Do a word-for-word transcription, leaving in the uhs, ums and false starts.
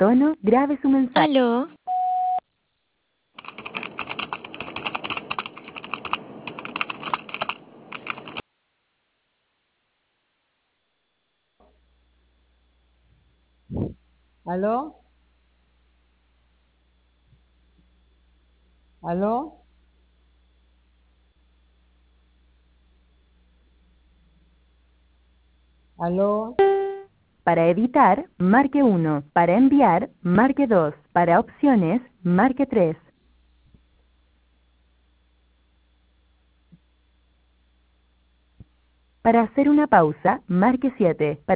tono, grabe su mensaje. Aló. ¿Aló? ¿Aló? ¿Aló? Para editar, marque uno. Para enviar, marque dos. Para opciones, marque tres. Para hacer una pausa, marque siete.